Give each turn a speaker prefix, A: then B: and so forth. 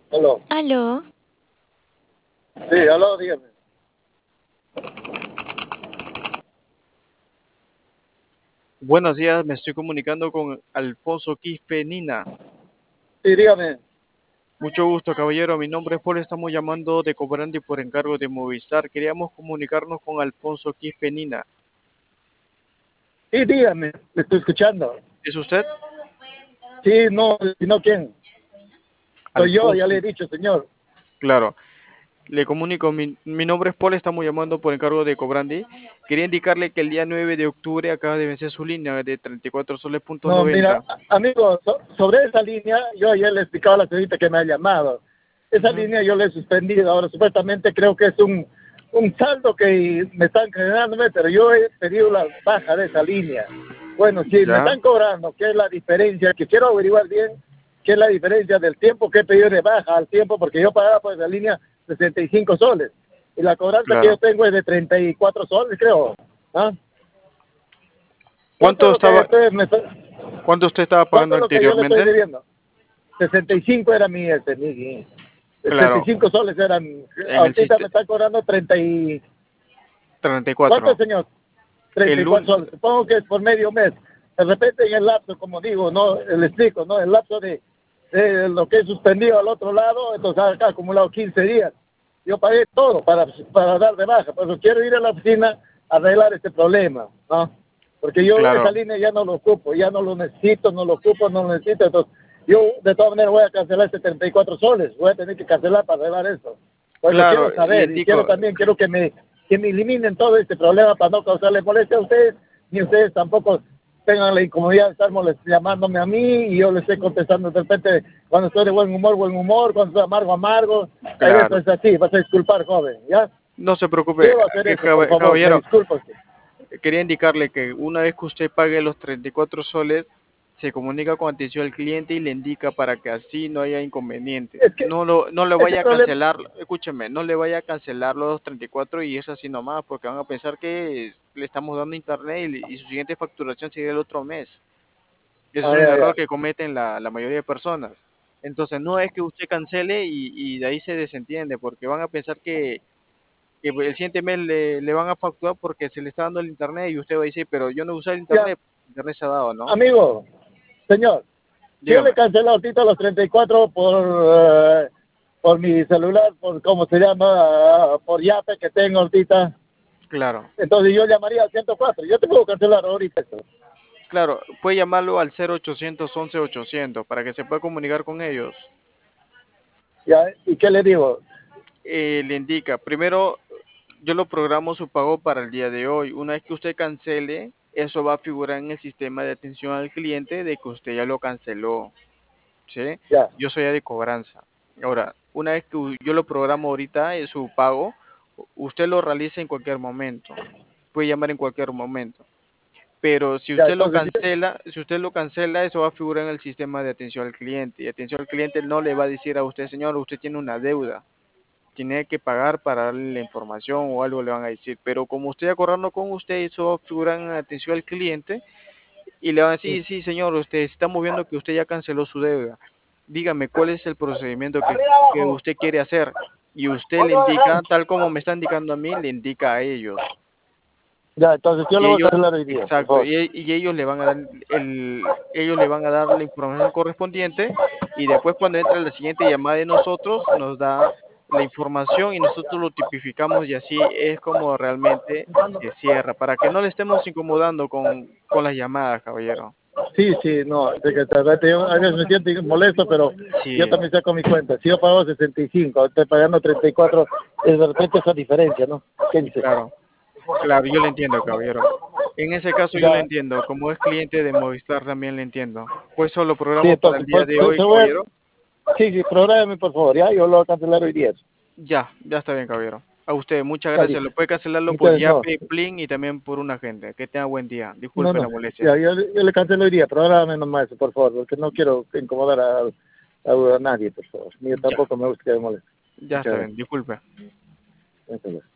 A: Aló.
B: Aló,
A: Sí, aló, dígame.
C: Buenos días, me estoy comunicando con Alfonso Quispe Nina.
A: Sí, dígame.
C: Mucho gusto, caballero. Mi nombre es Paul, estamos llamando de Cobrandi por encargo de Movistar. Queríamos comunicarnos con Alfonso Quispe Nina.
A: Sí, dígame. Le estoy escuchando.
C: ¿Es usted?
A: Sí, no, si no, ¿quién? Soy yo, ya
C: Alfonso,
A: le he dicho, señor.
C: claro. Le comunico, mi nombre es Paul, estamos llamando por encargo de Cobrandi. Quería indicarle que el día 9 de octubre acaba de vencer su línea de 34 soles punto
A: No, mira,
C: 90.
A: amigo, sobre esa línea, yo ayer le explicaba a la señorita que me ha llamado. Esa
C: Ujú.
A: línea yo le he suspendido. Ahora, supuestamente creo que es un saldo que me están generándome, pero yo he pedido la baja de esa línea. Bueno, si me
C: Ya,
A: están cobrando, ¿qué es la diferencia? Que quiero averiguar bien qué es la diferencia del tiempo que he pedido de baja al tiempo, porque yo pagaba por esa línea 65 soles. Y la cobranza que yo
C: claro.
A: tengo es de 34 soles, creo. ¿Ah? ¿Cuánto es
C: ¿Cuánto
A: lo que
C: estaba,
A: ustedes
C: cuánto usted estaba
A: cuánto
C: pagando
A: es lo que yo le estoy
C: anteriormente?
A: debiendo? 65 era mi
C: Claro,
A: 65 soles eran,
C: en el
A: ahorita me
C: sistema
A: están cobrando 30 y... ¿Cuánto,
C: 34.
A: señor? treinta y
C: El
A: cuatro
C: un,
A: soles, supongo que es por medio mes. De repente en el lapso, como digo, no, le explico, ¿no? El lapso de lo que he suspendido al otro lado, entonces acá acumulado 15 días. Yo pagué todo para dar de baja, pero quiero ir a la oficina a arreglar este problema, ¿no? Porque yo esa
C: claro,
A: línea ya no lo ocupo, ya no lo necesito, no lo ocupo, no lo necesito, entonces yo de todas maneras voy a cancelar este 34 soles, voy a tener que cancelar para arreglar esto. Pues lo
C: claro,
A: quiero
C: le
A: saber y quiero
C: indico,
A: también, quiero que me eliminen todo este problema para no causarle molestia a ustedes, ni ustedes tampoco tengan la incomodidad de estar llamándome a mí y yo les estoy contestando de repente cuando estoy de buen humor, cuando estoy amargo, amargo. Hay
C: claro,
A: veces así, vas a disculpar, joven, ¿ya?
C: no se preocupe,
A: Quiero hacer
C: que
A: eso, por favor, me
C: caballero,
A: disculpo usted.
C: quería indicarle que una vez que usted pague los 34 soles, se comunica con atención al cliente y le indica para que así no haya inconveniente.
A: Es que
C: No le
A: ese
C: vaya a
A: problema,
C: cancelar, escúcheme, no le vaya a cancelar los 34 y es así nomás, porque van a pensar que le estamos dando internet y su siguiente facturación sería el otro mes. Ese es
A: ay,
C: un
A: ay,
C: error
A: ay.
C: que cometen la mayoría de personas. Entonces, no es que usted cancele y de ahí se desentiende, porque van a pensar que el siguiente mes le van a facturar porque se le está dando el internet y usted va a decir, pero yo no usé el
A: Ya,
C: internet, el internet se ha dado, ¿no?
A: amigo, señor, si yo le
C: Dígame.
A: cancelé ahorita los 34 por mi celular, por cómo se llama, por Yape que tengo ahorita,
C: Claro,
A: entonces yo llamaría al 104. Yo te puedo cancelar ahorita eso.
C: claro, puede llamarlo al 0800 11 800 para que se pueda comunicar con ellos.
A: ¿Ya? ¿Y qué le digo?
C: Le indica, primero yo lo programo su pago para el día de hoy. Una vez que usted cancele, eso va a figurar en el sistema de atención al cliente de que usted ya lo canceló, ¿sí?
A: Ya.
C: Yo soy de cobranza. Ahora, una vez que yo lo programo ahorita, su pago, usted lo realiza en cualquier momento. Puede llamar en cualquier momento. Pero
A: Ya, entonces,
C: si usted lo cancela, eso va a figurar en el sistema de atención al cliente. Y atención al cliente no le va a decir a usted, señor, usted tiene una deuda, tiene que pagar para darle la información o algo le van a decir. Pero como usted acordando con usted, eso va a figurar en atención al cliente y le van a decir, sí, señor, usted estamos viendo que usted ya canceló su deuda. Dígame cuál es el procedimiento
A: arriba,
C: que
A: abajo.
C: usted quiere hacer. Y usted le
A: Otro
C: indica,
A: adelante.
C: tal como me está indicando a mí, le indica a ellos.
A: Ya, entonces yo
C: Y
A: lo voy a
C: ellos,
A: cancelar hoy día, por
C: exacto,
A: favor.
C: y ellos le van a dar ellos le van a dar la información correspondiente y después cuando entre la siguiente llamada de nosotros nos da la información y nosotros lo tipificamos y así es como realmente se cierra, para que no le estemos incomodando con las llamadas, caballero.
A: Sí, sí, no, de que de repente yo a veces me siento molesto, pero yo
C: Sí,
A: también saco mi cuenta. Si yo pago 65, estoy pagando 34, de repente esa diferencia, ¿no? ¿Qué dice?
C: claro, claro, yo le entiendo, caballero. En ese caso yo le
A: Ya,
C: entiendo, como es cliente de Movistar también le entiendo. Pues solo
A: sí,
C: programo para el
A: entonces,
C: día de hoy,
A: se voy a,
C: caballero.
A: sí, sí, prográmeme por favor, ya, yo lo voy a cancelar hoy día.
C: Ya, ya está bien, caballero. A usted, muchas
A: Ya
C: gracias.
A: listo.
C: Lo puede cancelarlo por
A: Entonces, no,
C: Yape, Plin y también por un agente. Que tenga buen día.
A: no,
C: Disculpe
A: no,
C: la molestia.
A: ya, yo le cancelo hoy día, prográmeme nomás eso, por favor, porque no quiero incomodar a nadie, por favor. Ni yo
C: Ya,
A: tampoco me gusta que me moleste.
C: ya
A: Muchas
C: está bien.
A: gracias.
C: Disculpe.
A: Muchas gracias.